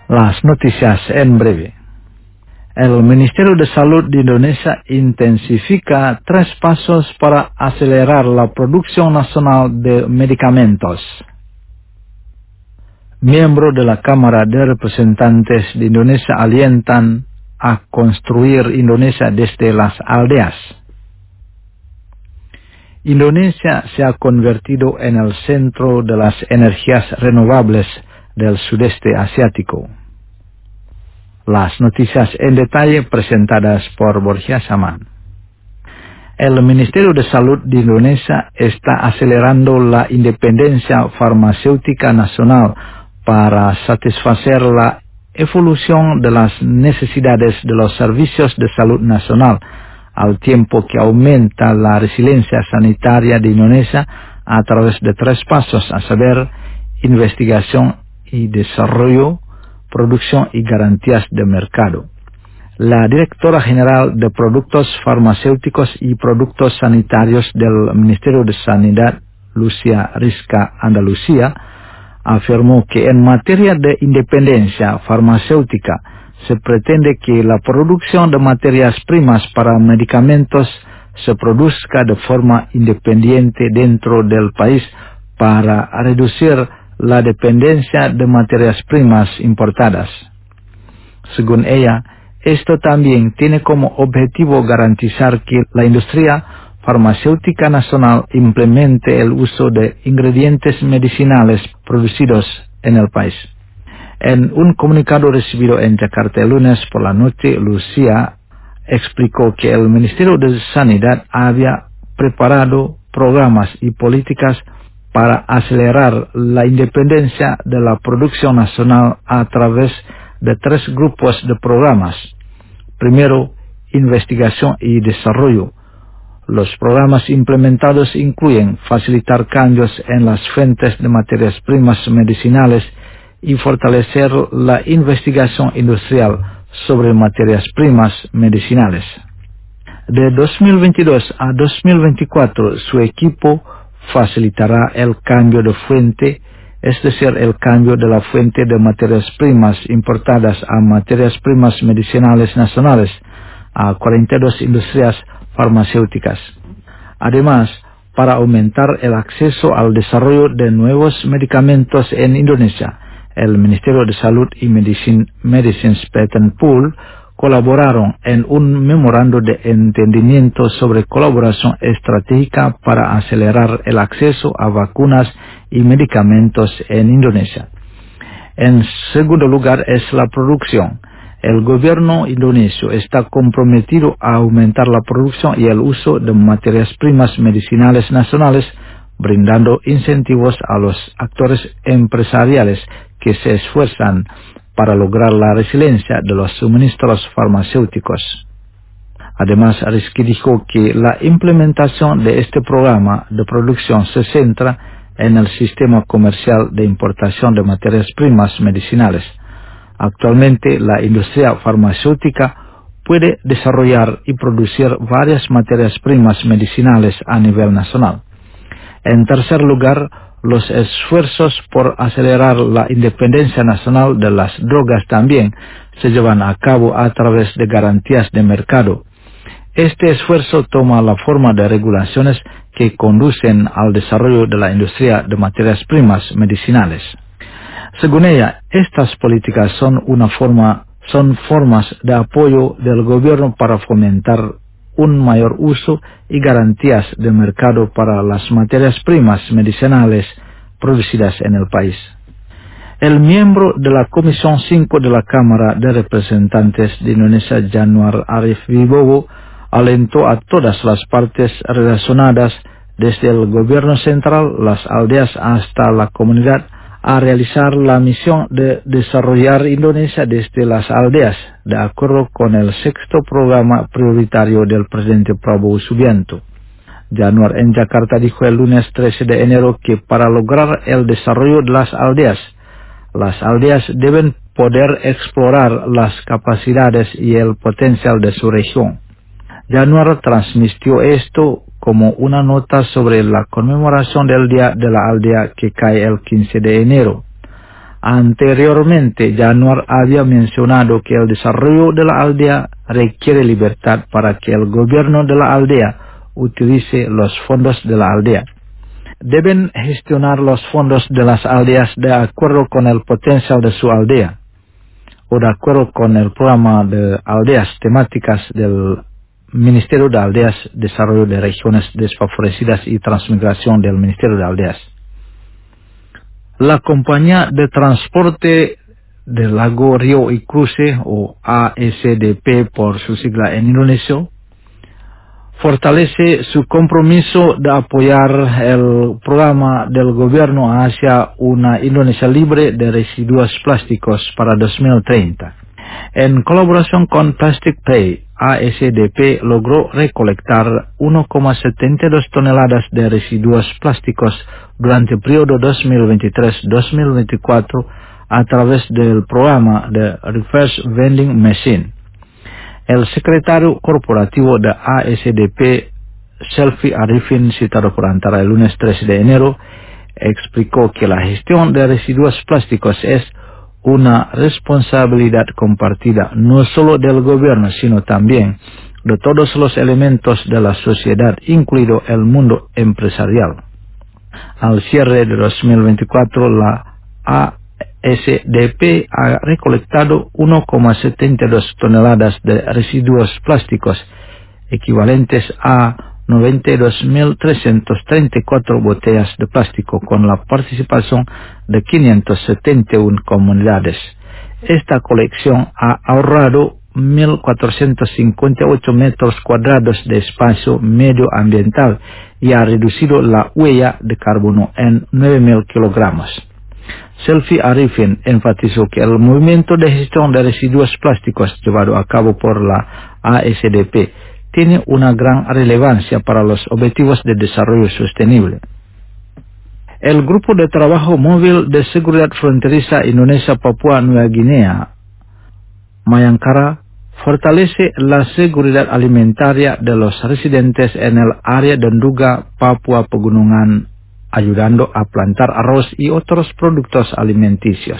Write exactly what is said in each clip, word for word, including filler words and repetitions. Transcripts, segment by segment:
Las noticias en breve. El Ministerio de Salud de Indonesia intensifica tres pasos para acelerar la producción nacional de medicamentos. Miembros de la Cámara de Representantes de Indonesia alientan a construir Indonesia desde las aldeas. Indonesia se ha convertido en el centro de las energías renovables del sudeste asiático. Las noticias en detalle presentadas por Borja Saman. El Ministerio de Salud de Indonesia está acelerando la independencia farmacéutica nacional para satisfacer la evolución de las necesidades de los servicios de salud nacional, al tiempo que aumenta la resiliencia sanitaria de Indonesia a través de tres pasos, a saber, investigación y desarrollo, producción y garantías de mercado. La directora general de Productos Farmacéuticos y Productos Sanitarios del Ministerio de Sanidad, Lucia Rizka Andalucía, afirmó que en materia de independencia farmacéutica se pretende que la producción de materias primas para medicamentos se produzca de forma independiente dentro del país para reducir la dependencia de materias primas importadas. Según ella, esto también tiene como objetivo garantizar que la industria farmacéutica nacional implemente el uso de ingredientes medicinales producidos en el país. En un comunicado recibido en Jakarta el lunes por la noche, Lucia explicó que el Ministerio de Sanidad había preparado programas y políticas para acelerar la independencia de la producción nacional a través de tres grupos de programas. Primero, investigación y desarrollo. Los programas implementados incluyen facilitar cambios en las fuentes de materias primas medicinales y fortalecer la investigación industrial sobre materias primas medicinales. De dos mil veintidós a dos mil veinticuatro, su equipo facilitará el cambio de fuente, es decir, el cambio de la fuente de materias primas importadas a materias primas medicinales nacionales a cuarenta y dos industrias farmacéuticas. Además, para aumentar el acceso al desarrollo de nuevos medicamentos en Indonesia, el Ministerio de Salud y Medicine, Medicines Patent Pool colaboraron en un memorando de entendimiento sobre colaboración estratégica para acelerar el acceso a vacunas y medicamentos en Indonesia. En segundo lugar es la producción. El gobierno indonesio está comprometido a aumentar la producción y el uso de materias primas medicinales nacionales, brindando incentivos a los actores empresariales que se esfuerzan para lograr la resiliencia de los suministros farmacéuticos. Además, Rizky dijo que la implementación de este programa de producción se centra en el sistema comercial de importación de materias primas medicinales. Actualmente, la industria farmacéutica puede desarrollar y producir varias materias primas medicinales a nivel nacional. En tercer lugar, los esfuerzos por acelerar la independencia nacional de las drogas también se llevan a cabo a través de garantías de mercado. Este esfuerzo toma la forma de regulaciones que conducen al desarrollo de la industria de materias primas medicinales. Según ella, estas políticas son una forma, son formas de apoyo del gobierno para fomentar un mayor uso y garantías de mercado para las materias primas medicinales producidas en el país. El miembro de la Comisión cinco de la Cámara de Representantes de Indonesia, Januar Arif Wibowo, alentó a todas las partes relacionadas, desde el gobierno central, las aldeas hasta la comunidad, a realizar la misión de desarrollar Indonesia desde las aldeas, de acuerdo con el sexto programa prioritario del presidente Prabowo Subianto. Januar en Jakarta dijo el lunes trece de enero que para lograr el desarrollo de las aldeas, las aldeas deben poder explorar las capacidades y el potencial de su región. Januar transmitió esto como una nota sobre la conmemoración del Día de la Aldea que cae el quince de enero. Anteriormente, Januar había mencionado que el desarrollo de la aldea requiere libertad para que el gobierno de la aldea utilice los fondos de la aldea. Deben gestionar los fondos de las aldeas de acuerdo con el potencial de su aldea o de acuerdo con el programa de aldeas temáticas del Ministerio de Aldeas, Desarrollo de Regiones Desfavorecidas y Transmigración del Ministerio de Aldeas. La Compañía de Transporte del Lago, Río y Cruce, o A S D P por su sigla en indonesio, fortalece su compromiso de apoyar el programa del gobierno hacia una Indonesia libre de residuos plásticos para dos mil treinta. En colaboración con Plastic Pay, A S D P logró recolectar uno coma setenta y dos toneladas de residuos plásticos durante el periodo dos mil veintitrés a dos mil veinticuatro a través del programa de Reverse Vending Machine. El secretario corporativo de A S D P, Selfie Arifin, citado por Antara el lunes trece de enero, explicó que la gestión de residuos plásticos es una responsabilidad compartida no solo del gobierno, sino también de todos los elementos de la sociedad, incluido el mundo empresarial. Al cierre de dos mil veinticuatro, la A S D P ha recolectado uno coma setenta y dos toneladas de residuos plásticos, equivalentes a noventa y dos mil trescientas treinta y cuatro botellas de plástico, con la participación de quinientas setenta y una comunidades. Esta colección ha ahorrado mil cuatrocientos cincuenta y ocho metros cuadrados de espacio medioambiental y ha reducido la huella de carbono en nueve mil kilogramos. Selfie Arifin enfatizó que el movimiento de gestión de residuos plásticos llevado a cabo por la A S D P tiene una gran relevancia para los objetivos de desarrollo sostenible. El Grupo de Trabajo Móvil de Seguridad Fronteriza Indonesia-Papua Nueva Guinea, Mayankara, fortalece la seguridad alimentaria de los residentes en el área de Nduga, Papua Pegunungan, ayudando a plantar arroz y otros productos alimenticios.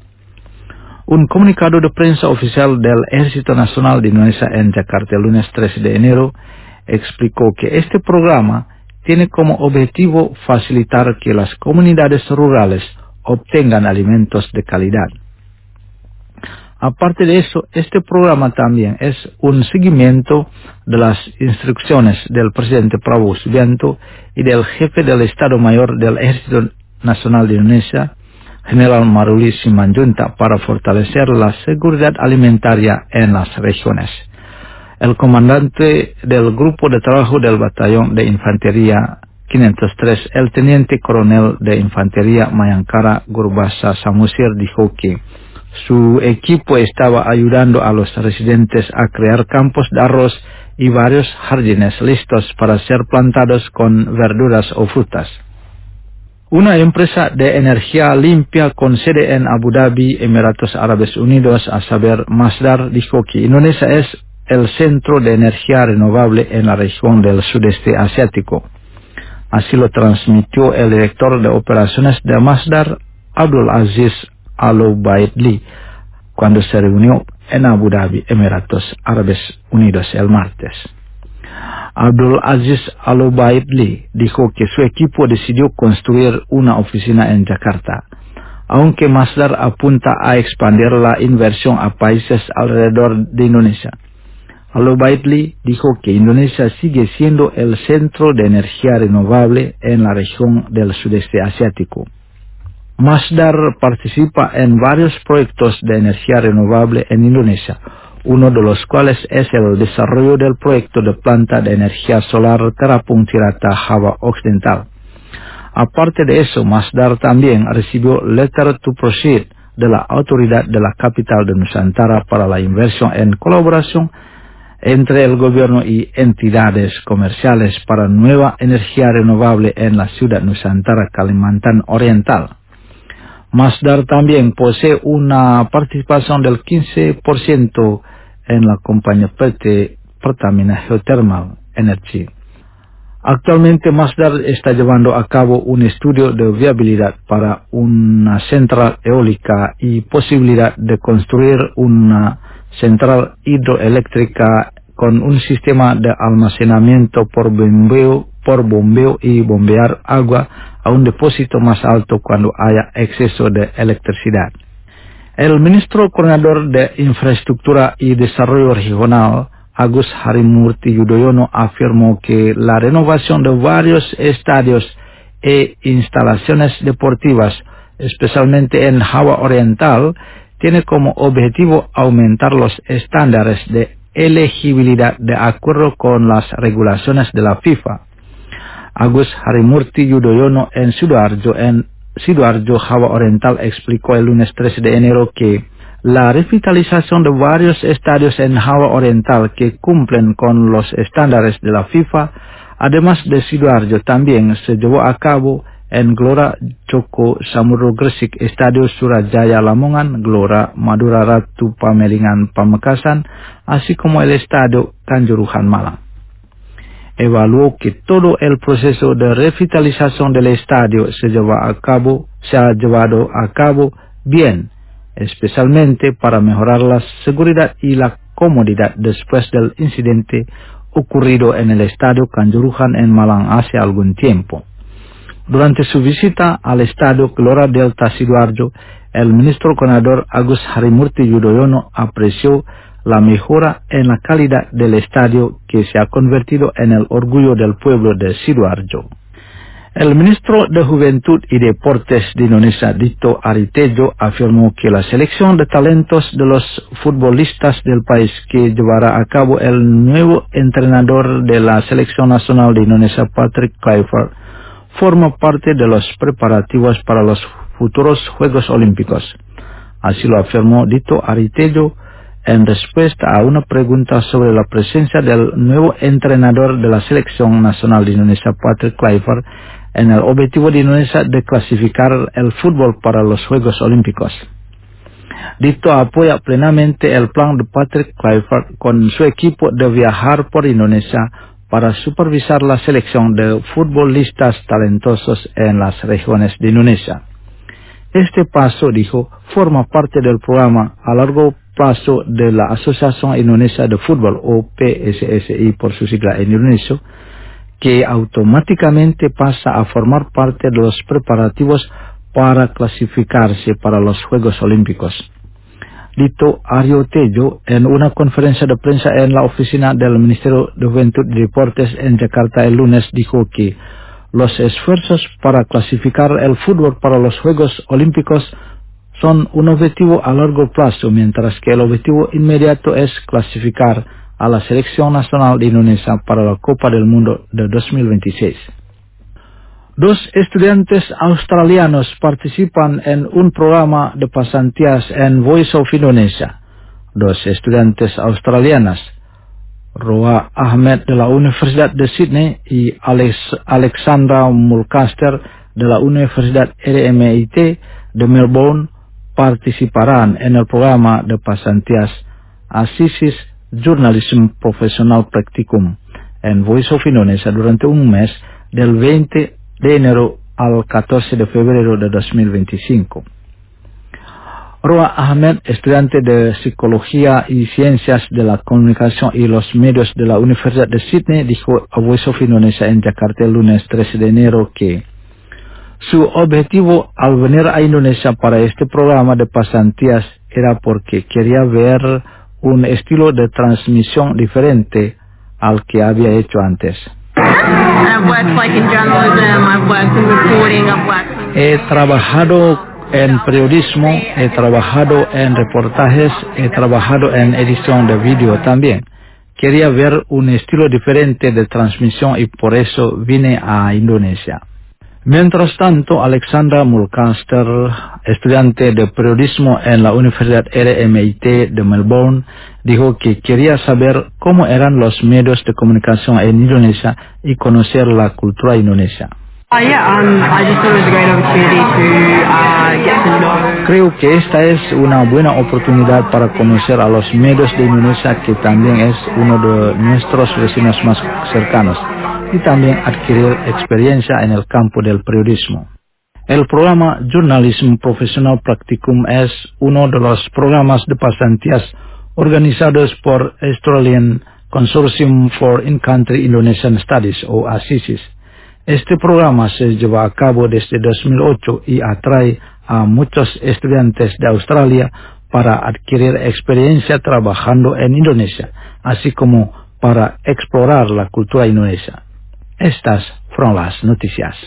Un comunicado de prensa oficial del Ejército Nacional de Indonesia en Jakarta el lunes trece de enero explicó que este programa tiene como objetivo facilitar que las comunidades rurales obtengan alimentos de calidad. Aparte de eso, este programa también es un seguimiento de las instrucciones del presidente Prabowo Subianto y del jefe del Estado Mayor del Ejército Nacional de Indonesia, General Maruli Simanjuntak, para fortalecer la seguridad alimentaria en las regiones. El comandante del Grupo de Trabajo del Batallón de Infantería quinientos tres, el teniente coronel de Infantería Mayankara Gurbasa Samusir, dijo que su equipo estaba ayudando a los residentes a crear campos de arroz y varios jardines listos para ser plantados con verduras o frutas. Una empresa de energía limpia con sede en Abu Dhabi, Emiratos Árabes Unidos, a saber Masdar, dijo que Indonesia es el centro de energía renovable en la región del sudeste asiático. Así lo transmitió el director de operaciones de Masdar, Abdul Aziz Al-Obaidli, cuando se reunió en Abu Dhabi, Emiratos Árabes Unidos, el martes. Abdul Aziz Al-Obaidli dijo que su equipo decidió construir una oficina en Jakarta, aunque Masdar apunta a expandir la inversión a países alrededor de Indonesia. Al-Obaidli dijo que Indonesia sigue siendo el centro de energía renovable en la región del sudeste asiático. Masdar participa en varios proyectos de energía renovable en Indonesia, uno de los cuales es el desarrollo del proyecto de planta de energía solar Terapung Tirata, Java Occidental. Aparte de eso, Masdar también recibió Letter to Proceed de la autoridad de la capital de Nusantara para la inversión en colaboración entre el gobierno y entidades comerciales para nueva energía renovable en la ciudad Nusantara, Kalimantan Oriental. Masdar también posee una participación del quince por ciento en la compañía P T Pertamina Geothermal Energy. Actualmente Masdar está llevando a cabo un estudio de viabilidad para una central eólica y posibilidad de construir una central hidroeléctrica con un sistema de almacenamiento por bombeo, por bombeo y bombear agua a un depósito más alto cuando haya exceso de electricidad. El ministro coordinador de Infraestructura y Desarrollo Regional, Agus Harimurti Yudhoyono, afirmó que la renovación de varios estadios e instalaciones deportivas, especialmente en Java Oriental, tiene como objetivo aumentar los estándares de elegibilidad de acuerdo con las regulaciones de la FIFA. Agus Harimurti Yudhoyono en Sidoarjo, en Sidoarjo, Java Oriental, explicó el lunes trece de enero que la revitalización de varios estadios en Java Oriental que cumplen con los estándares de la FIFA, además de Sidoarjo, también se llevó a cabo en Gelora Joko Samudro Gresik, Estadio Surajaya Lamongan, Gelora Madura Ratu Pamelingan Pamekasan, así como el Estadio Kanjuruhan Malang. Evaluó que todo el proceso de revitalización del estadio se lleva a cabo, se ha llevado a cabo bien, especialmente para mejorar la seguridad y la comodidad después del incidente ocurrido en el estadio Kanjuruhan en Malang hace algún tiempo. Durante su visita al estadio Gelora Delta Sidoarjo, el ministro coordinador Agus Harimurti Yudhoyono apreció la mejora en la calidad del estadio que se ha convertido en el orgullo del pueblo de Sidoarjo. El ministro de Juventud y Deportes de Indonesia, Dito Aritejo, afirmó que la selección de talentos de los futbolistas del país que llevará a cabo el nuevo entrenador de la selección nacional de Indonesia, Patrick Kluivert, forma parte de los preparativos para los futuros Juegos Olímpicos. Así lo afirmó Dito Aritejo en respuesta a una pregunta sobre la presencia del nuevo entrenador de la selección nacional de Indonesia, Patrick Kluivert, en el objetivo de Indonesia de clasificar el fútbol para los Juegos Olímpicos. Dito apoya plenamente el plan de Patrick Kluivert con su equipo de viajar por Indonesia para supervisar la selección de futbolistas talentosos en las regiones de Indonesia. Este paso, dijo, forma parte del programa a largo plazo de la Asociación Indonesia de Fútbol, o P S S I por su sigla en indonesio, que automáticamente pasa a formar parte de los preparativos para clasificarse para los Juegos Olímpicos. Dito Aritejo, en una conferencia de prensa en la oficina del Ministerio de Juventud y Deportes en Jakarta el lunes, dijo que los esfuerzos para clasificar el fútbol para los Juegos Olímpicos son un objetivo a largo plazo, mientras que el objetivo inmediato es clasificar a la selección nacional de Indonesia para la Copa del Mundo de dos mil veintiséis. Dos estudiantes australianos participan en un programa de pasantías en Voice of Indonesia. Dos estudiantes australianas, Roa Ahmed de la Universidad de Sydney y Alex, Alexandra Mulcaster de la Universidad R M I T de Melbourne, participarán en el programa de pasantías Assissis Journalism Professional Practicum en Voice of Indonesia durante un mes del veinte de enero al catorce de febrero de dos mil veinticinco. Roa Ahmed, estudiante de Psicología y Ciencias de la Comunicación y los Medios de la Universidad de Sydney, dijo a Voice of Indonesia en Jakarta el lunes trece de enero que su objetivo al venir a Indonesia para este programa de pasantías era porque quería ver un estilo de transmisión diferente al que había hecho antes. He trabajado en periodismo, he trabajado en reportajes, he trabajado en edición de vídeo también. Quería ver un estilo diferente de transmisión y por eso vine a Indonesia. Mientras tanto, Alexandra Mulcaster, estudiante de periodismo en la Universidad R M I T de Melbourne, dijo que quería saber cómo eran los medios de comunicación en Indonesia y conocer la cultura indonesia. Creo que esta es una buena oportunidad para conocer a los medios de Indonesia, que también es uno de nuestros vecinos más cercanos. y también adquirir experiencia en el campo del periodismo. El programa Journalism Professional Practicum es uno de los programas de pasantías organizados por Australian Consortium for In-Country Indonesian Studies o A S I S I S. Este programa se lleva a cabo desde dos mil ocho y atrae a muchos estudiantes de Australia para adquirir experiencia trabajando en Indonesia, así como para explorar la cultura indonesia. Estas fueron las noticias.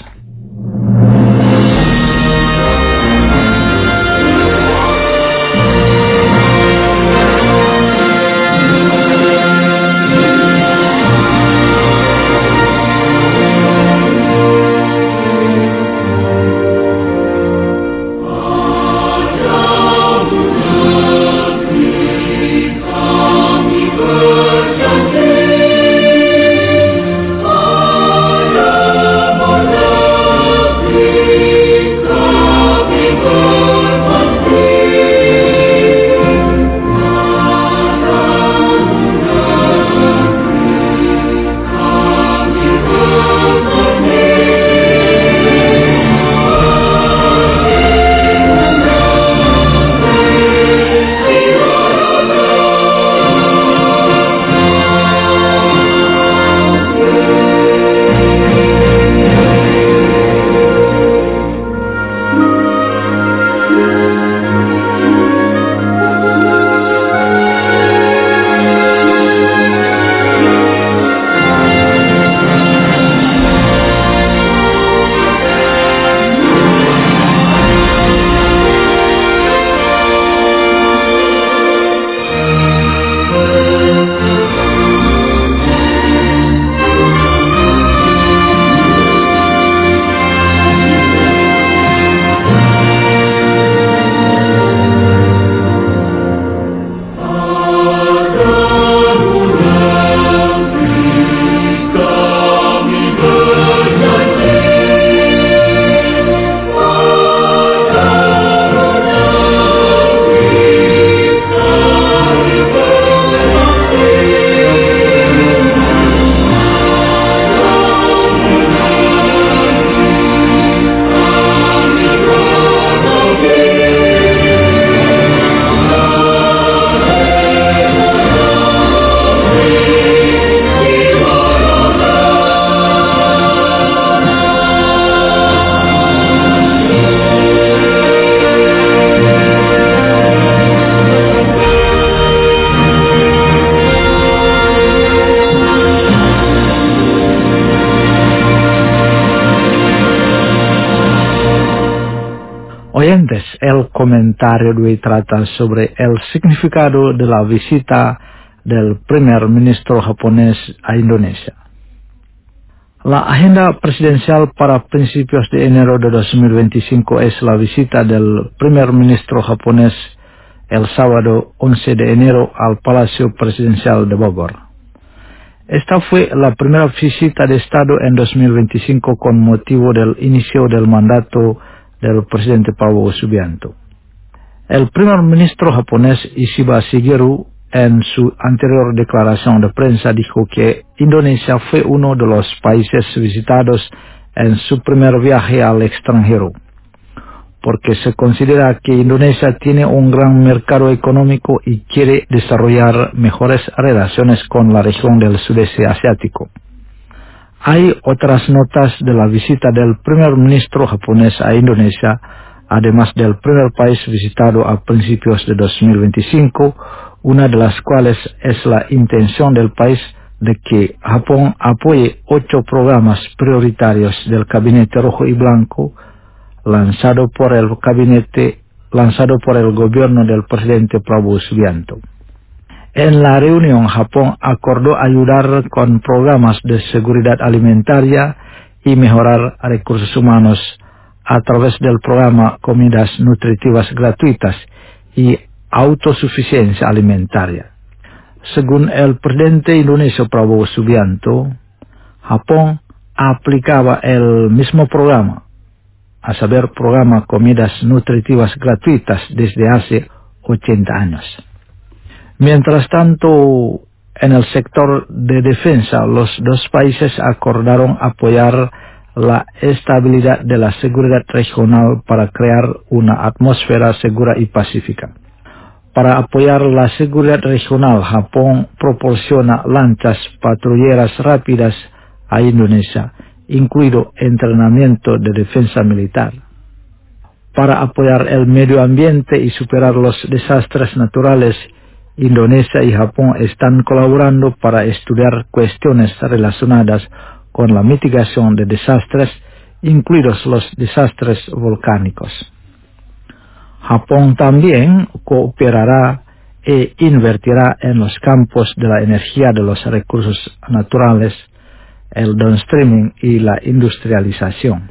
Oyentes, el comentario de hoy trata sobre el significado de la visita del primer ministro japonés a Indonesia. La agenda presidencial para principios de enero de dos mil veinticinco es la visita del primer ministro japonés el sábado once de enero al Palacio Presidencial de Bogor. Esta fue la primera visita de Estado en dos mil veinticinco con motivo del inicio del mandato del presidente Prabowo Subianto. El primer ministro japonés Ishiba Shigeru en su anterior declaración de prensa dijo que Indonesia fue uno de los países visitados en su primer viaje al extranjero, porque se considera que Indonesia tiene un gran mercado económico y quiere desarrollar mejores relaciones con la región del sudeste asiático. Hay otras notas de la visita del primer ministro japonés a Indonesia, además del primer país visitado a principios de dos mil veinticinco, una de las cuales es la intención del país de que Japón apoye ocho programas prioritarios del Gabinete Rojo y Blanco lanzado por el gabinete, lanzado por el gobierno del presidente Prabowo Subianto. En la reunión, Japón acordó ayudar con programas de seguridad alimentaria y mejorar recursos humanos a través del programa Comidas Nutritivas Gratuitas y Autosuficiencia Alimentaria. Según el presidente indonesio Prabowo Subianto, Japón aplicaba el mismo programa, a saber, programa Comidas Nutritivas Gratuitas desde hace ochenta años. Mientras tanto, En el sector de defensa, los dos países acordaron apoyar la estabilidad de la seguridad regional para crear una atmósfera segura y pacífica. Para apoyar la seguridad regional, Japón proporciona lanchas patrulleras rápidas a Indonesia, incluido entrenamiento de defensa militar. Para apoyar el medio ambiente y superar los desastres naturales, Indonesia y Japón están colaborando para estudiar cuestiones relacionadas con la mitigación de desastres, incluidos los desastres volcánicos. Japón también cooperará e invertirá en los campos de la energía de los recursos naturales, el downstreaming y la industrialización.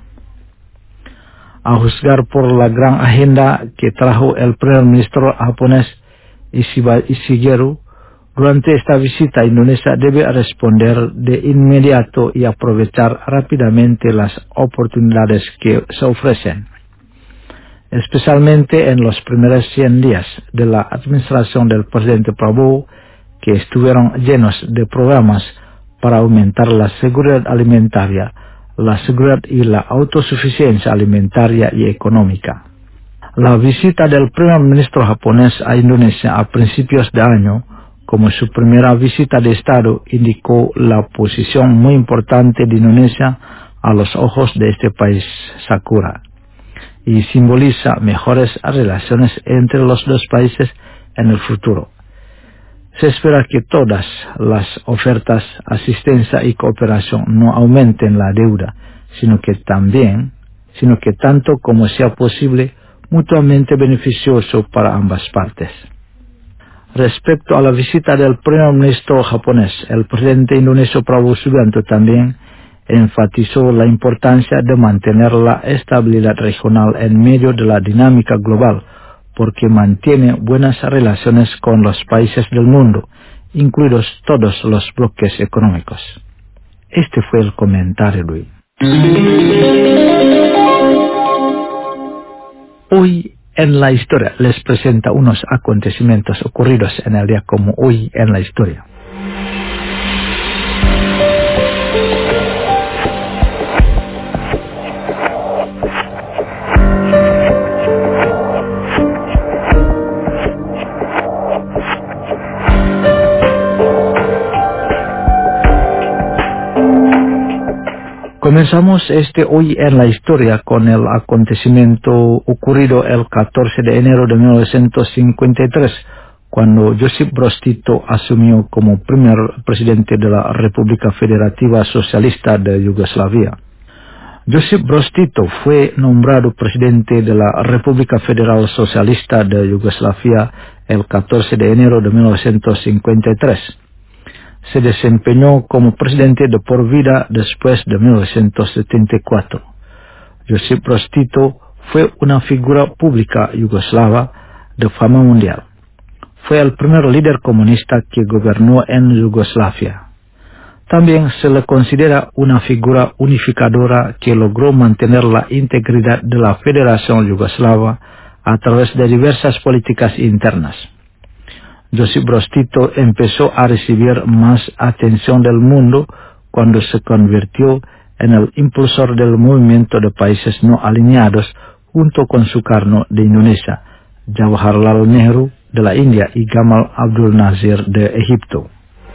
A juzgar por la gran agenda que trajo el primer ministro japonés Ishiba Shigeru, durante esta visita Indonesia debe responder de inmediato y aprovechar rápidamente las oportunidades que se ofrecen, especialmente en los primeros cien días de la administración del presidente Prabowo, que estuvieron llenos de programas para aumentar la seguridad alimentaria, la seguridad y la autosuficiencia alimentaria y económica. La visita del primer ministro japonés a Indonesia a principios de año, como su primera visita de Estado, indicó la posición muy importante de Indonesia a los ojos de este país Sakura y simboliza mejores relaciones entre los dos países en el futuro. Se espera que todas las ofertas, asistencia y cooperación no aumenten la deuda, sino que también, sino que tanto como sea posible, mutuamente beneficioso para ambas partes. Respecto a la visita del primer ministro japonés, el presidente indonesio Prabowo Subianto también enfatizó la importancia de mantener la estabilidad regional en medio de la dinámica global, porque mantiene buenas relaciones con los países del mundo, incluidos todos los bloques económicos. Este fue el comentario de hoy. Hoy en la historia les presenta unos acontecimientos ocurridos en el día como hoy en la historia. Comenzamos este hoy en la historia con el acontecimiento ocurrido el catorce de enero de mil novecientos cincuenta y tres, cuando Josip Broz Tito asumió como primer presidente de la República Federativa Socialista de Yugoslavia. Josip Broz Tito fue nombrado presidente de la República Federal Socialista de Yugoslavia el catorce de enero de mil novecientos cincuenta y tres. Se desempeñó como presidente de por vida después de mil novecientos setenta y cuatro. Josip Broz Tito fue una figura pública yugoslava de fama mundial. Fue el primer líder comunista que gobernó en Yugoslavia. También se le considera una figura unificadora que logró mantener la integridad de la Federación Yugoslava a través de diversas políticas internas. Josip Broz Tito empezó a recibir más atención del mundo cuando se convirtió en el impulsor del movimiento de países no alineados junto con Sukarno de Indonesia, Jawaharlal Nehru de la India y Gamal Abdul Nasir de Egipto.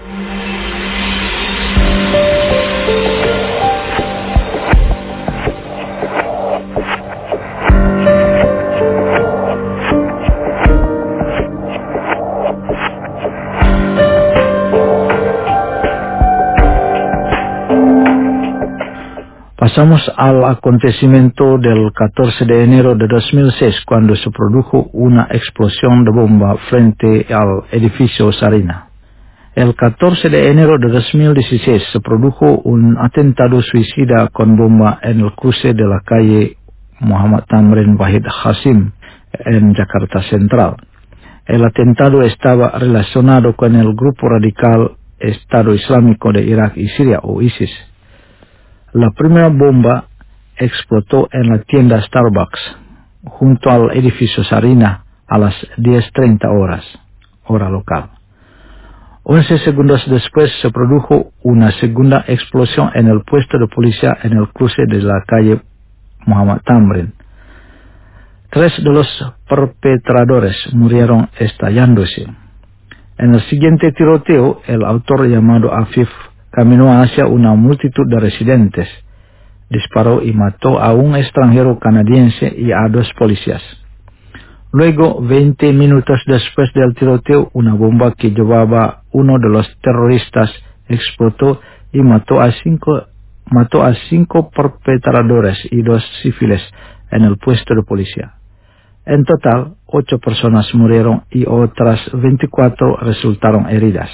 Pasamos al acontecimiento del catorce de enero de dos mil seis, cuando se produjo una explosión de bomba frente al edificio Sarina. El catorce de enero de dos mil dieciséis se produjo un atentado suicida con bomba en el cruce de la calle Muhammad Tamrin Wahid Hasim en Jakarta Central. El atentado estaba relacionado con el grupo radical Estado Islámico de Irak y Siria o ISIS. La primera bomba explotó en la tienda Starbucks, junto al edificio Sarina, a las diez treinta horas, hora local. Once segundos después se produjo una segunda explosión en el puesto de policía en el cruce de la calle Muhammad Tamrin. Tres de los perpetradores murieron estallándose. En el siguiente tiroteo, el autor llamado Afif caminó hacia una multitud de residentes, disparó y mató a un extranjero canadiense y a dos policías. Luego, veinte minutos después del tiroteo, una bomba que llevaba uno de los terroristas explotó y mató a cinco, mató a cinco perpetradores y dos civiles en el puesto de policía. En total, ocho personas murieron y otras veinticuatro resultaron heridas.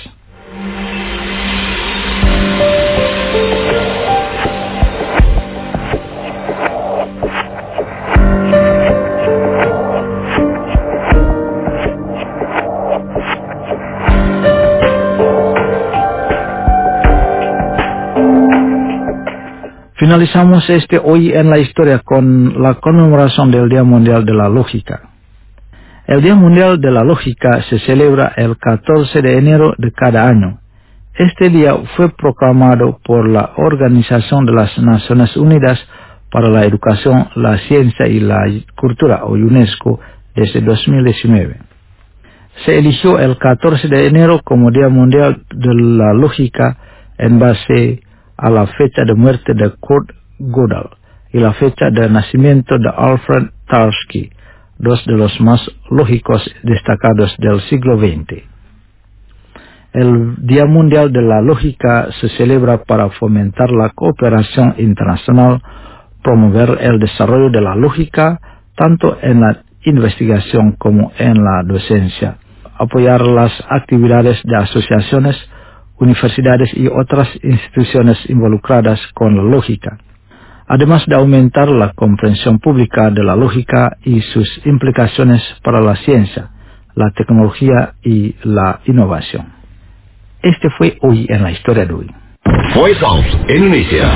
Finalizamos este hoy en la historia con la conmemoración del Día Mundial de la Lógica. El Día Mundial de la Lógica se celebra el catorce de enero de cada año. Este día fue proclamado por la Organización de las Naciones Unidas para la Educación, la Ciencia y la Cultura, o UNESCO, desde dos mil diecinueve. Se eligió el catorce de enero como Día Mundial de la Lógica en base a la fecha de muerte de Kurt Gödel y la fecha de nacimiento de Alfred Tarski, dos de los más lógicos destacados del siglo veinte. El Día Mundial de la Lógica se celebra para fomentar la cooperación internacional, promover el desarrollo de la lógica, tanto en la investigación como en la docencia, apoyar las actividades de asociaciones, universidades y otras instituciones involucradas con la lógica, además de aumentar la comprensión pública de la lógica y sus implicaciones para la ciencia, la tecnología y la innovación. Este fue Hoy en la Historia de hoy. Voice of Indonesia.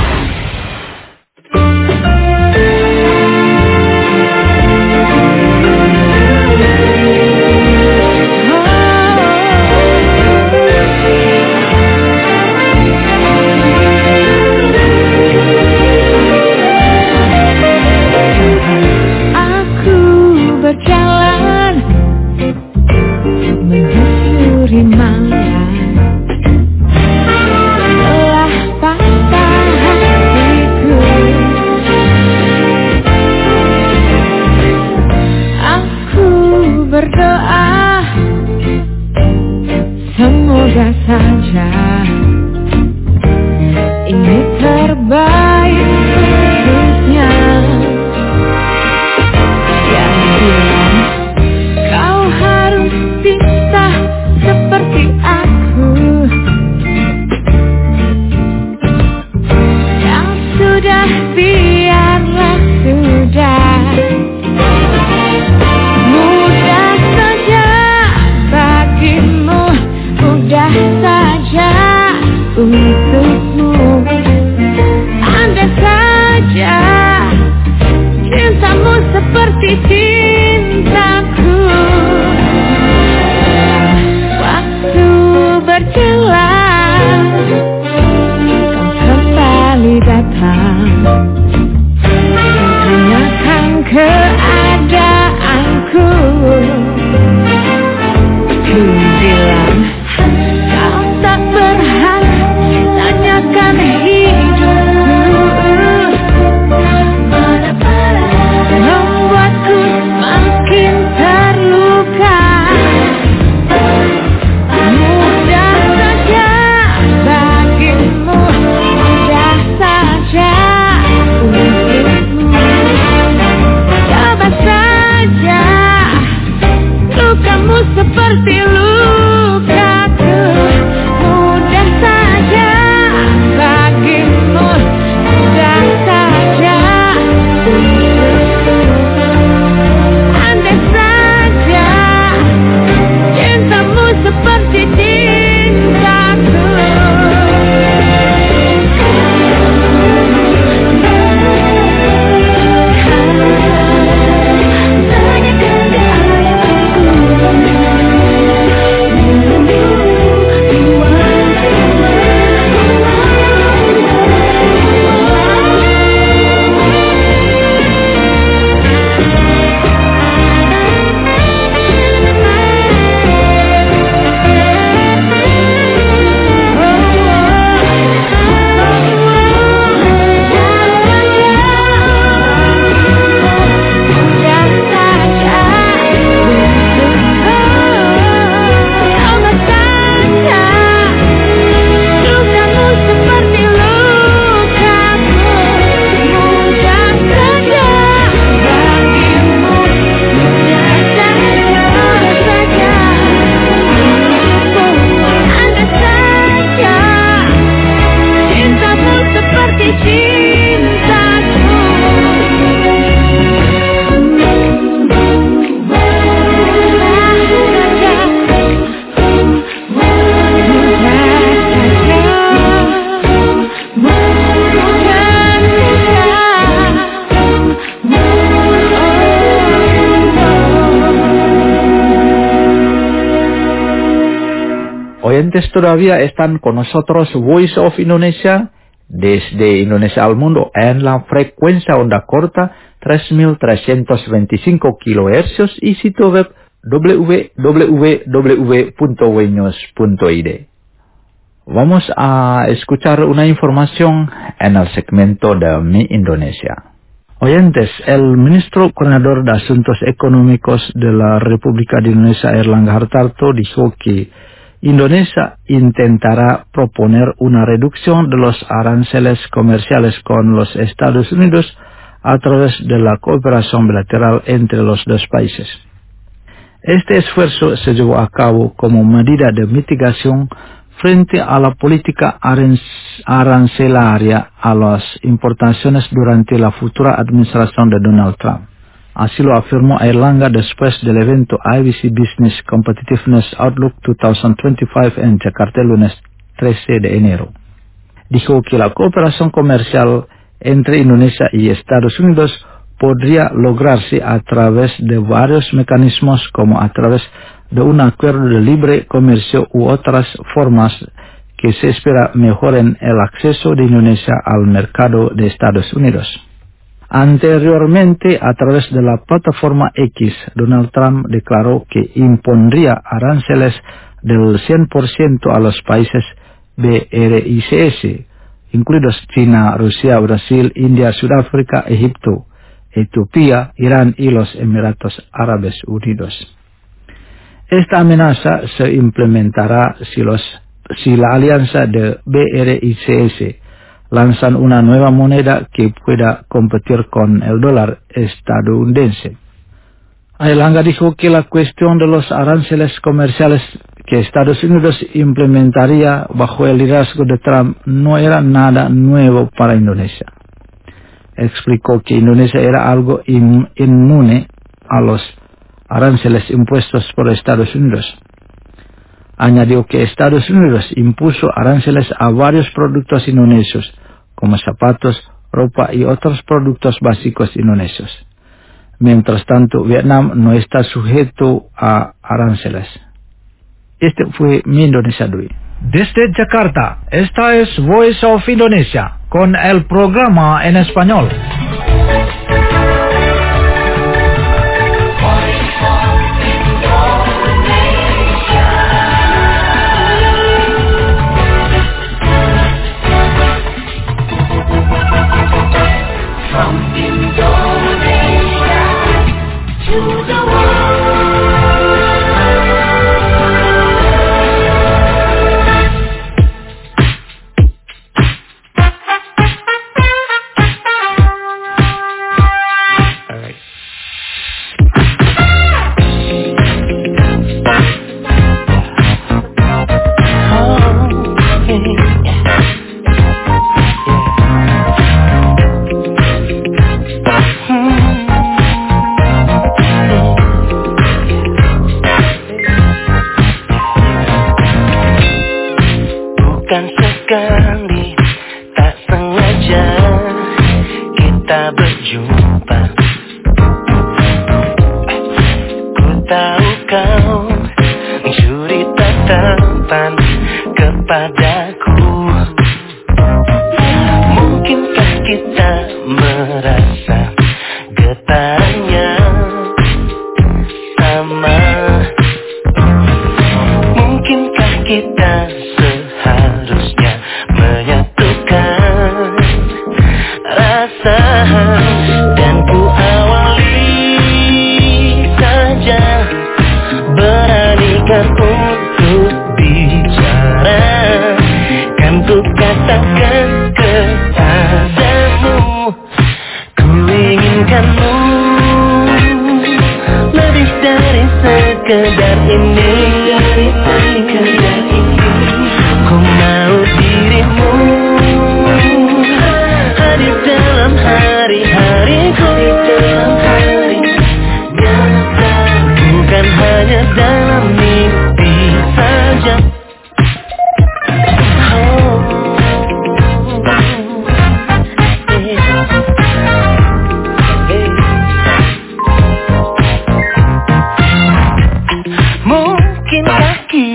Semoga saja ini terbaik untuknya. Yang bilang kau harus bisa seperti aku. Yang sudah biarlah sudah. Mudah saja bagimu, mudah saja untukmu. Oyentes todavía están con nosotros Voice of Indonesia desde Indonesia al mundo en la frecuencia onda corta tres mil trescientos veinticinco kilohercios y sitio web w w w punto wenews punto i d. Vamos a escuchar una información en el segmento de Mi Indonesia. Oyentes, el ministro coordinador de Asuntos Económicos de la República de Indonesia, Airlangga Hartarto, dijo que Indonesia intentará proponer una reducción de los aranceles comerciales con los Estados Unidos a través de la cooperación bilateral entre los dos países. Este esfuerzo se llevó a cabo como medida de mitigación frente a la política arancelaria a las importaciones durante la futura administración de Donald Trump. Así lo afirmó Airlangga después del evento I B C Business Competitiveness Outlook dos mil veinticinco en Jakarta el lunes trece de enero. Dijo que la cooperación comercial entre Indonesia y Estados Unidos podría lograrse a través de varios mecanismos, como a través de un acuerdo de libre comercio u otras formas que se espera mejoren el acceso de Indonesia al mercado de Estados Unidos. Anteriormente, a través de la plataforma X, Donald Trump declaró que impondría aranceles del cien por ciento a los países B R I C S, incluidos China, Rusia, Brasil, India, Sudáfrica, Egipto, Etiopía, Irán y los Emiratos Árabes Unidos. Esta amenaza se implementará si, los, si la alianza de B R I C S lanzan una nueva moneda que pueda competir con el dólar estadounidense. Airlangga dijo que la cuestión de los aranceles comerciales que Estados Unidos implementaría bajo el liderazgo de Trump no era nada nuevo para Indonesia. Explicó que Indonesia era algo in, inmune a los aranceles impuestos por Estados Unidos. Añadió que Estados Unidos impuso aranceles a varios productos indonesios, como zapatos, ropa y otros productos básicos indonesios. Mientras tanto, Vietnam no está sujeto a aranceles. Este fue Mi Indonesia de hoy. Desde Jakarta, esta es Voice of Indonesia, con el programa en español. Move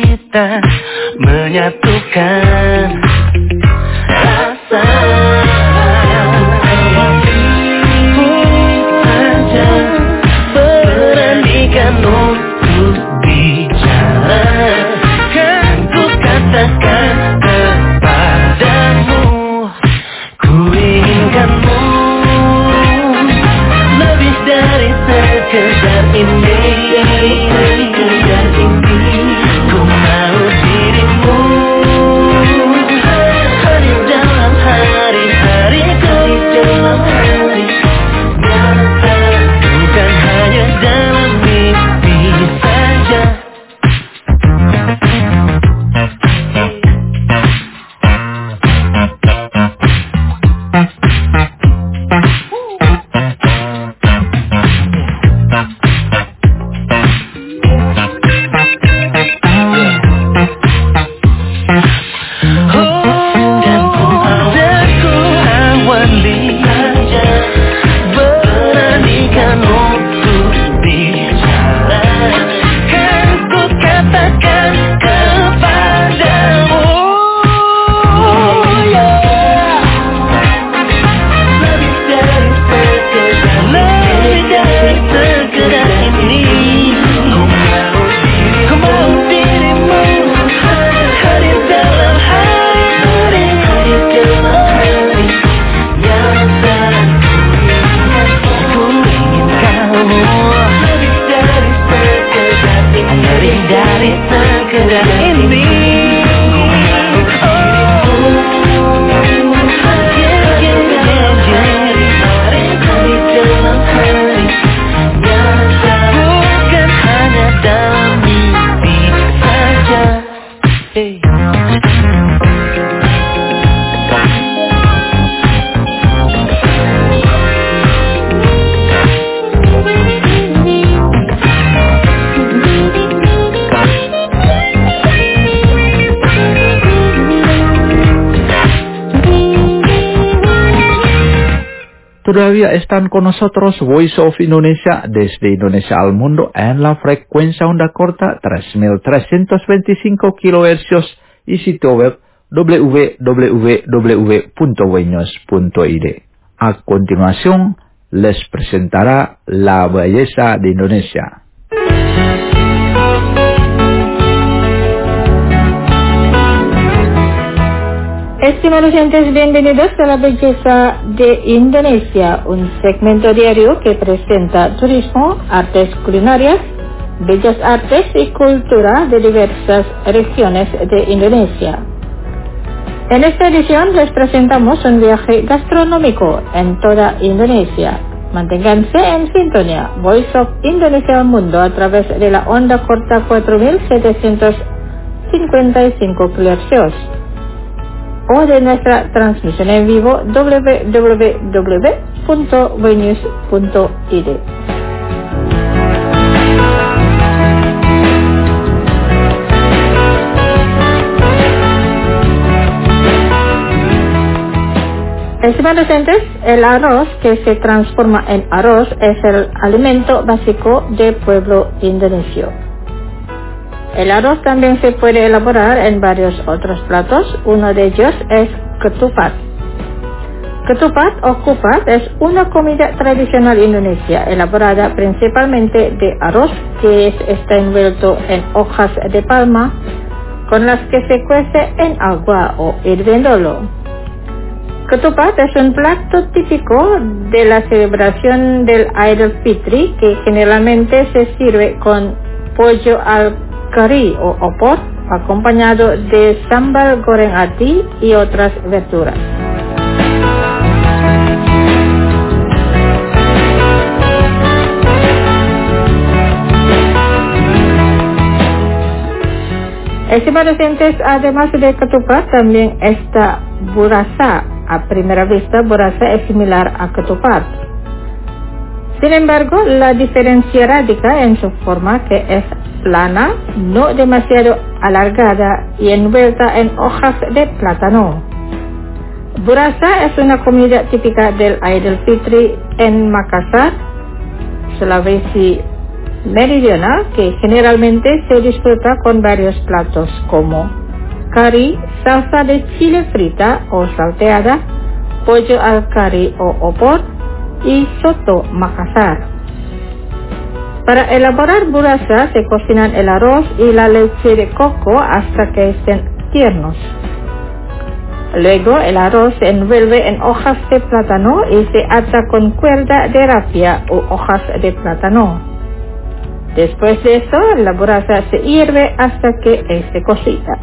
kita menyatukan rasa. Saja beranikan untuk bicara, kan ku katakan kepadamu, ku inginkanmu lebih dari sekedar ini. Ku mau dirimu hadir dalam hari-hariku, dalam hari nyata, bukan hanya dalam mimpi saja. Todavía están con nosotros Voice of Indonesia desde Indonesia al mundo en la frecuencia onda corta tres mil trescientos veinticinco kilohercios y sitio web w w w punto wenews punto i d. A continuación, les presentará la belleza de Indonesia. Estimados oyentes, bienvenidos a la belleza de Indonesia, un segmento diario que presenta turismo, artes culinarias, bellas artes y cultura de diversas regiones de Indonesia. En esta edición les presentamos un viaje gastronómico en toda Indonesia. Manténganse en sintonía, Voice of Indonesia al mundo a través de la onda corta cuatro mil setecientos cincuenta y cinco kilohercios. O de nuestra transmisión en vivo w w w punto wenews punto i d. Estimados oyentes, el arroz que se transforma en arroz es el alimento básico del pueblo indonesio. El arroz también se puede elaborar en varios otros platos. Uno de ellos es ketupat. Ketupat o kupat es una comida tradicional indonesia elaborada principalmente de arroz que es, está envuelto en hojas de palma con las que se cuece en agua o hirviéndolo. Ketupat es un plato típico de la celebración del Idul Fitri que generalmente se sirve con pollo al curry o opor, acompañado de sambal goreng ati y otras verduras. Estimados oyentes, además de ketupat también está burasa. A primera vista, burasa es similar a ketupat. Sin embargo, la diferencia radica en su forma, que es plana, no demasiado alargada y envuelta en hojas de plátano. Burasa es una comida típica del Idul Fitri en Makassar, Sulawesi meridional que generalmente se disfruta con varios platos como curry, salsa de chile frita o salteada, pollo al curry o opor y soto Makassar. Para elaborar burasa se cocinan el arroz y la leche de coco hasta que estén tiernos. Luego el arroz se envuelve en hojas de plátano y se ata con cuerda de rapia u hojas de plátano. Después de esto, la burasa se hierve hasta que esté cocida.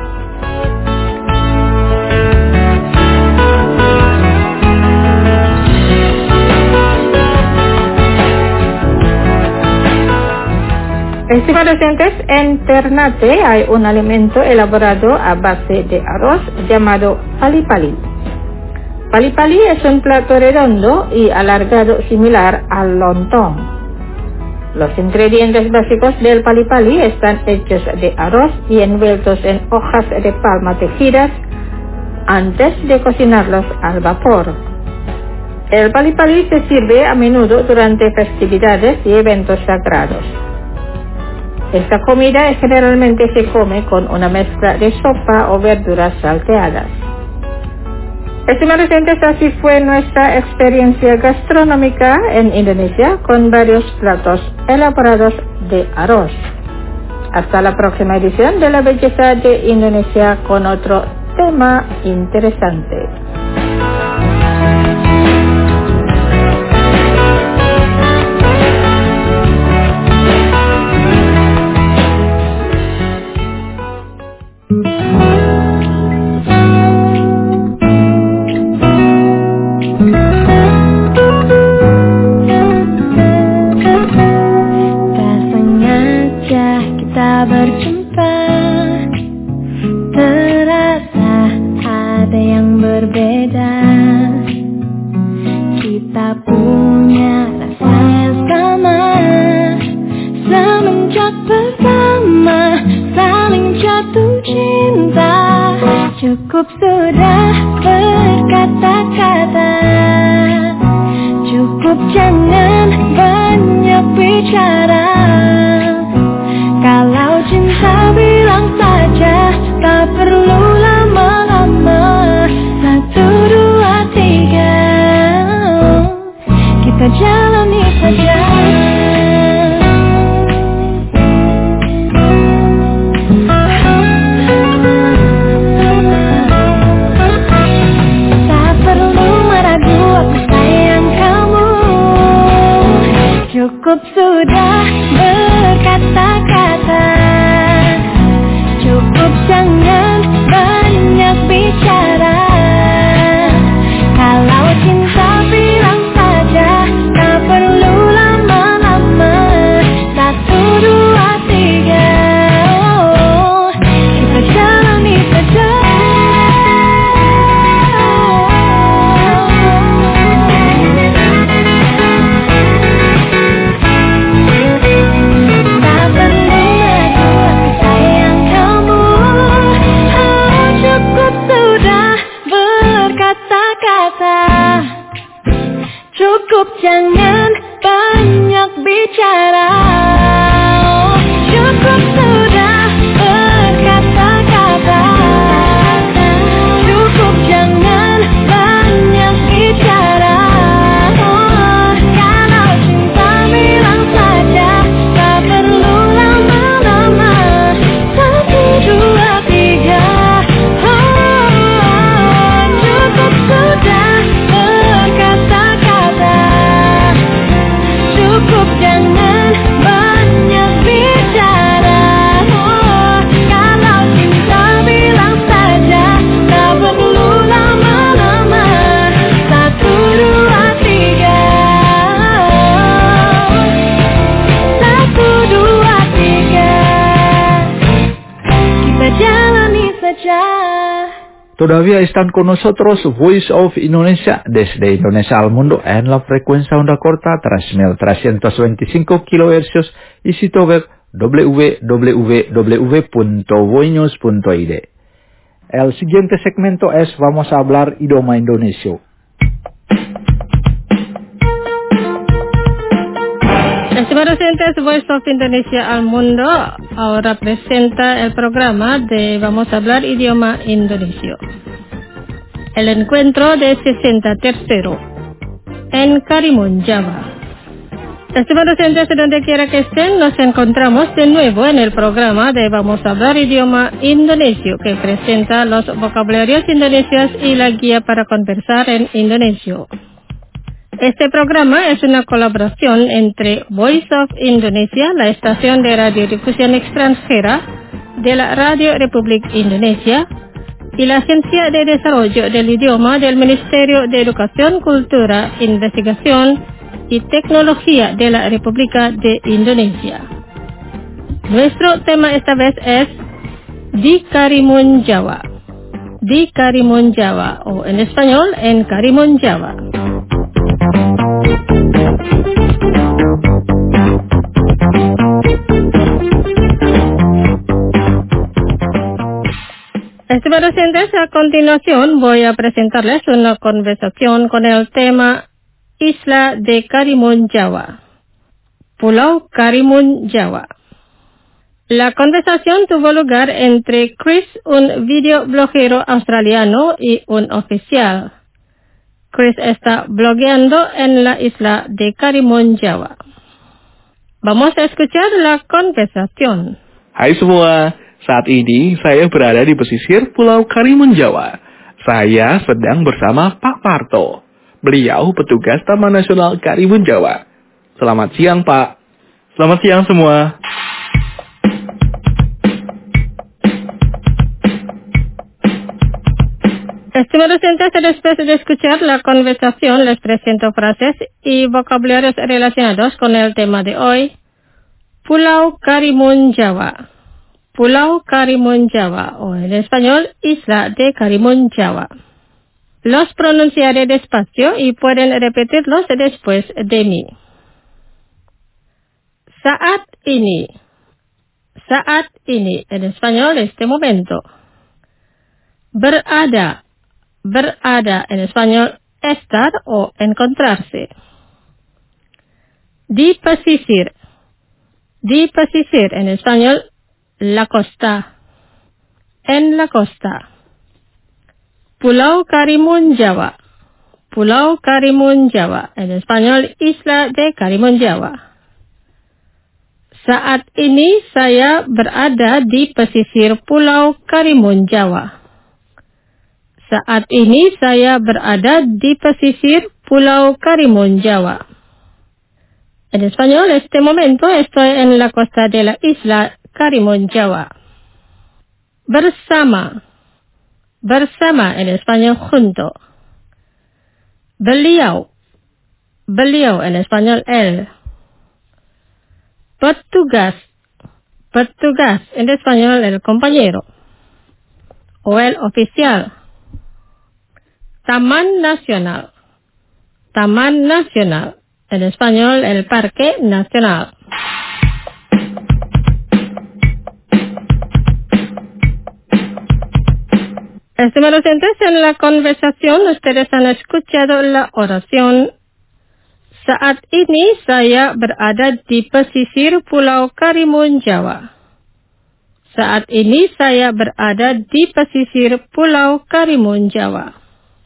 Estimados oyentes, en Ternate hay un alimento elaborado a base de arroz llamado pali-pali. Pali-pali es un plato redondo y alargado similar al lontong. Los ingredientes básicos del pali-pali están hechos de arroz y envueltos en hojas de palma tejidas antes de cocinarlos al vapor. El pali-pali se sirve a menudo durante festividades y eventos sagrados. Esta comida generalmente se come con una mezcla de sopa o verduras salteadas. Estimados oyentes, así fue nuestra experiencia gastronómica en Indonesia con varios platos elaborados de arroz. Hasta la próxima edición de La Belleza de Indonesia con otro tema interesante. Berjumpa, terasa ada yang berbeda. Kita punya rasa yang sama, semenjak pertama saling jatuh cinta. Cukup sudah berkata-kata, cukup jangan banyak bicara. Kalau cinta bilang saja, tak perlu lama-lama. Satu, dua, tiga, kita jalani saja. Tak perlu meragu, aku sayang kamu. Cukup sudah berkata-kata, cukup jangan banyak bicara. Kalau cinta bilang saja, tak perlu lama-lama. Satu, dua, tiga, oh, kita jalani saja. Cukup jangan banyak bicara. Oh, cukup sudah berkata-kata. Cukup jangan banyak bicara. Oh, kalau cinta bilang saja, tak perlu lama-lama. Satu, dua, tiga, oh, cukup sudah berkata-kata. Cukup jangan banyak bicara. Oh, kalau cinta bilang saja, tak perlu lama-lama. Satu, dua, tiga, satu, dua, tiga, kita jalani saja. Todavía están con nosotros Voice of Indonesia desde Indonesia al mundo en la frecuencia onda corta Transmil trescientos veinticinco kilohercios y sitio web w w w punto voinews punto i d. El siguiente segmento es Vamos a hablar idioma Indonesia. Estimados oyentes, Voice of Indonesia al Mundo ahora presenta el programa de Vamos a hablar idioma indonesio. El encuentro de sesenta tercero en Karimun, Java. Estimados oyentes, donde quiera que estén, nos encontramos de nuevo en el programa de Vamos a hablar idioma indonesio, que presenta los vocabularios indonesios y la guía para conversar en indonesio. Este programa es una colaboración entre Voice of Indonesia, la estación de radiodifusión extranjera de la Radio Republik Indonesia, y la Agencia de Desarrollo del Idioma del Ministerio de Educación, Cultura, Investigación y Tecnología de la República de Indonesia. Nuestro tema esta vez es Di Karimun, Java. Di Karimun, Java, o en español, en Karimun, Java. Estimados oyentes, a continuación voy a presentarles una conversación con el tema Isla de Karimun, Java. Pulau Karimun, Java. La conversación tuvo lugar entre Chris, un videobloguero australiano, y un oficial. Chris está blogueando en la isla de Karimun, Java. Vamos a escuchar la conversación. Hai semua, saat ini saya berada di pesisir Pulau Karimun, Jawa. Saya sedang bersama Pak Parto. Beliau petugas Taman Nasional Karimun, Jawa. Selamat siang, Pak. Selamat siang semua. Estimados oyentes, después de escuchar la conversación, les presento frases y vocabularios relacionados con el tema de hoy. Pulau Karimun, Java. Pulau Karimun, Java, o en español, Isla de Karimun, Java. Los pronunciaré despacio y pueden repetirlos después de mí. Saat ini. Saat ini, en español, este momento. Berada. Berada, en español, estar o encontrarse. Di pesisir. Di pesisir, en español, la costa. En la costa. Pulau Karimun, Java. Pulau Karimun, Java, en español, Isla de Karimun, Java. Saat ini saya berada di pesisir Pulau Karimun, Java. Saat ini saya berada di pesisir Pulau Karimun, Java. En español, este momento estoy en la costa de la isla Karimun, Java. Bersama. Bersama, en español, junto. Beliau. Beliau, en español, él. Petugas. Petugas, en español, el compañero. O el oficial. Taman Nasional. Taman Nasional. En español, el Parque Nacional. Estimados oyentes, en la conversación ustedes han escuchado la oración Saat ini saya berada di pesisir Pulau Karimun, Java. Saat ini saya berada di pesisir Pulau Karimun, Java.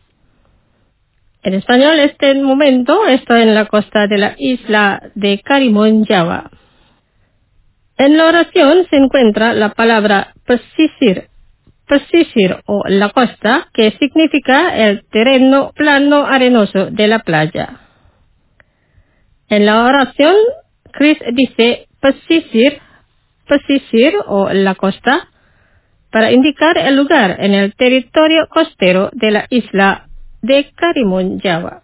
En español, este momento estoy en la costa de la isla de Karimun, Java. En la oración se encuentra la palabra pesisir, pesisir o la costa, que significa el terreno plano arenoso de la playa. En la oración, Chris dice pesisir, pesisir o la costa, para indicar el lugar en el territorio costero de la isla de Karimun, Java.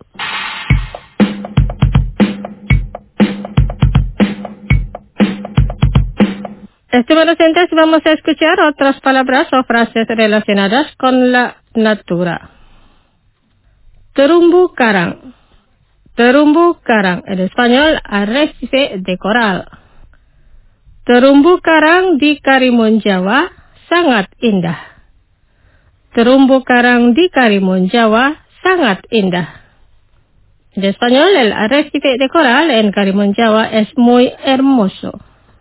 Estimados oyentes, vamos a escuchar otras palabras o frases relacionadas con la natura. Terumbu karang. Terumbu karang, en español, arrecife de coral. Terumbu karang di Karimun, Jawa sangat indah. Terumbu karang di Karimun, Jawa sangat indah. En español, el arrecife de coral en Karimun Jawa es muy hermoso.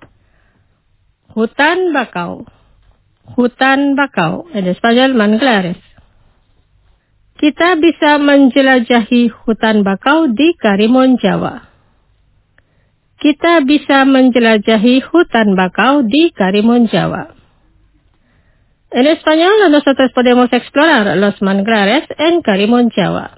Hutan bakau. Hutan bakau, en español manglares. Kita bisa menjelajahi hutan bakau di Karimun Jawa. Kita bisa menjelajahi hutan bakau di Karimun Jawa. En español, nosotros podemos explorar los manglares en Karimun Jawa.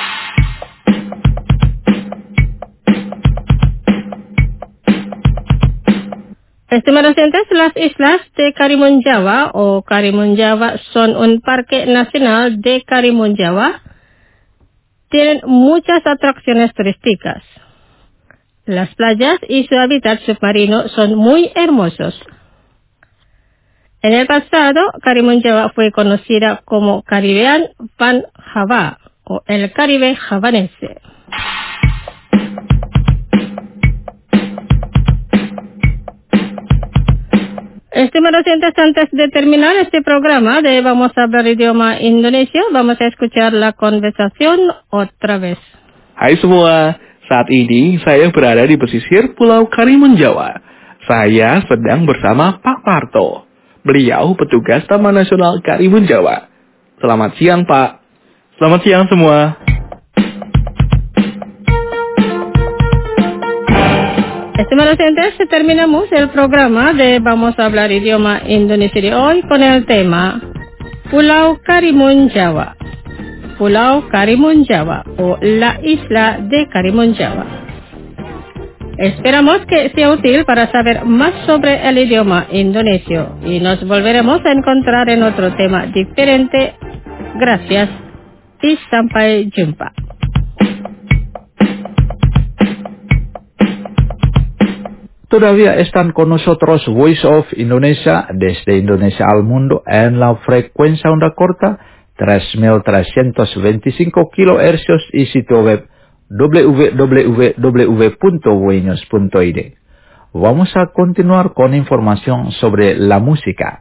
Estimados oyentes, las islas de Karimun Jawa o Karimun Jawa son un parque nacional de Karimun Jawa. Tienen muchas atracciones turísticas. Las playas y su hábitat submarino son muy hermosos. En el pasado, Karimun Jawa fue conocida como Caribbean Van Java o el Caribe javanese. Estimados oyentes, antes de terminar este programa de Vamos a hablar idioma Indonesia, vamos a escuchar la conversación otra vez. Hai semua, saat ini saya berada di pesisir Pulau Karimun Jawa. Saya sedang bersama Pak Parto. Beliau petugas Taman Nasional Karimun Jawa. Selamat siang, Pak. Selamat siang semua. Estimados oyentes, terminamos el programa de Vamos a hablar idioma Indonesia de hoy con el tema Pulau Karimun Jawa. Pulau Karimun Jawa o la isla de Karimun Jawa. Esperamos que sea útil para saber más sobre el idioma indonesio y nos volveremos a encontrar en otro tema diferente. Gracias y sampai jumpa. Todavía están con nosotros Voice of Indonesia desde Indonesia al mundo en la frecuencia onda corta tres mil trescientos veinticinco kilohercios y sitio web doble u doble u doble u punto voinews punto i d. Vamos a continuar con información sobre la música.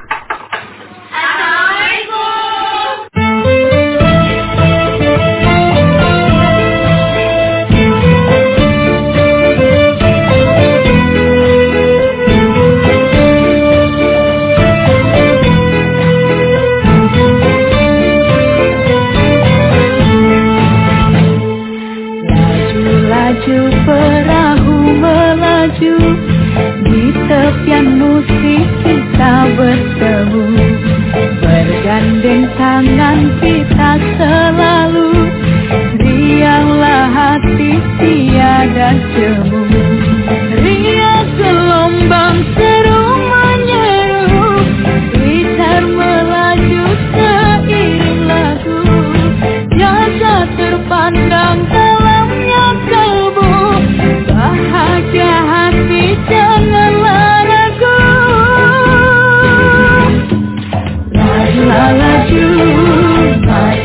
Tepian musik kita bertemu, bergandeng tangan kita selalu, rianglah hati tiada jemu, riang gelombang seru menyeru, gitar melaju seiring lagu, jasa terpandang dalamnya kalbu, bahagia hati janganlah laju, laju,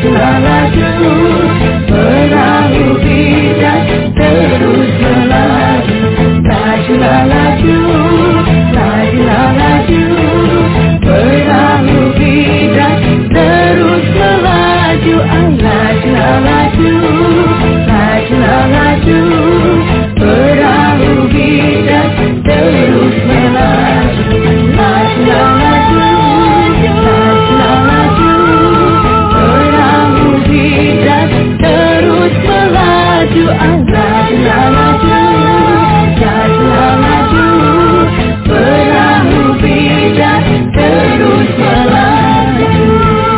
lajulah laju, perahu bidas terus melaju. Lajulah laju, lajulah laju, perahu bidas terus melaju. Ah, lajulah laju, lajulah laju, perahu bidas terus melaju. Lajulah laju, lajulah laju, perahu bidas terus melaju. Ah, lajulah laju, lajulah laju, perahu bidas terus melaju.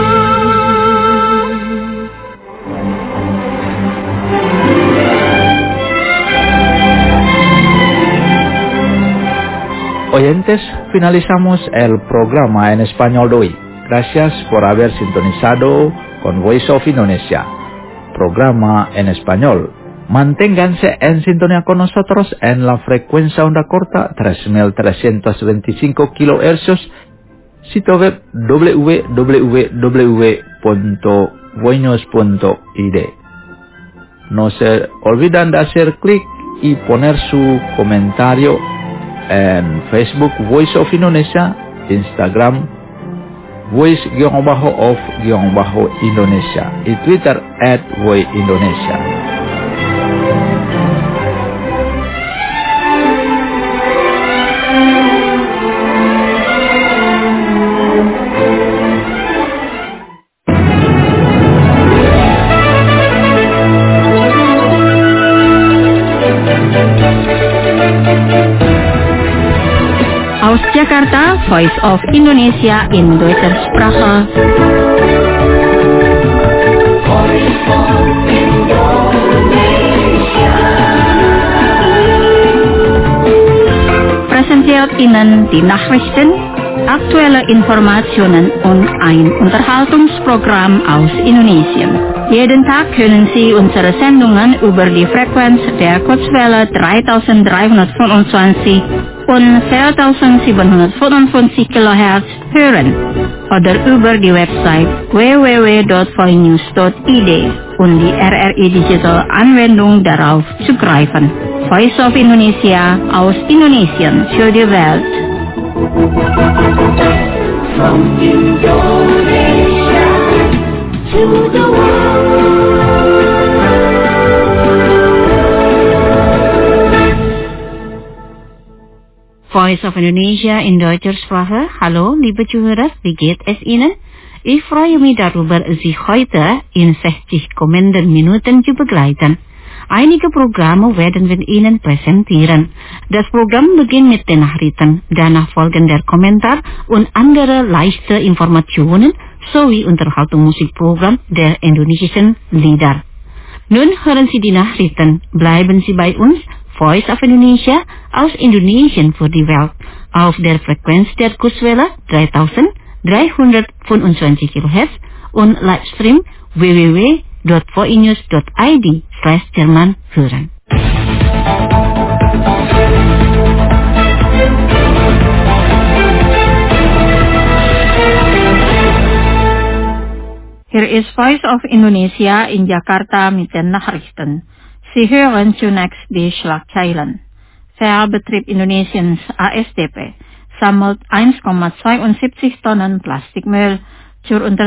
Oyentes, finalizamos el programa en español de hoy. Gracias por haber sintonizado con Voice of Indonesia, programa en español. Manténganse en sintonía con nosotros en la frecuencia onda corta tres mil trescientos veinticinco kilohercios, sitio web w w w punto voinews punto i d. No se olviden de hacer clic y poner su comentario en Facebook Voice of Indonesia, Instagram Voice-of-Indonesia y Twitter at Voice Indonesia. Aus Jakarta, Voice of Indonesia in Deutscher Sprache. Voice of Indonesia. Präsentiert Ihnen die Nachrichten, aktuelle Informationen und ein Unterhaltungsprogramm aus Indonesien. Jeden Tag können Sie unsere Sendungen über die Frequenz der Kurzwelle dreitausenddreihundertfünfundzwanzig und vierzehntausendsiebenhundertfünfundfünfzig Kilohertz hören oder über die Website w w w punkt voinews punkt i d und die R R I Digital Anwendung darauf zugreifen. Voice of Indonesia aus Indonesien für die Welt. From Indonesia to the world. Voice of Indonesia in deutscher Sprache. Hallo, liebe Zuhörer, wie geht es Ihnen? Ich freue mich darüber, Sie heute in sechzig kommenden Minuten zu begleiten. Einige Programme werden wir Ihnen präsentieren. Das Programm beginnt mit den Nachrichten, danach folgen der Kommentar und andere leichte Informationen sowie Unterhaltungsmusikprogramm der indonesischen Lieder. Nun hören Sie die Nachrichten. Bleiben Sie bei uns. Voice of Indonesia aus Indonesien für die Welt auf der Frequenz der Kurzwelle dreitausenddreihundertfünfundzwanzig Kilohertz und Livestream w w w punkt voinews punkt i d slash Jerman hören. Hier ist Voice of Indonesia in Jakarta mit den Nachrichten. Sie hören zunächst die Schlagzeilen. Verbetrieb Indonesiens A S D P sammelt eins Komma zweiundsiebzig Tonnen Plastikmüll zur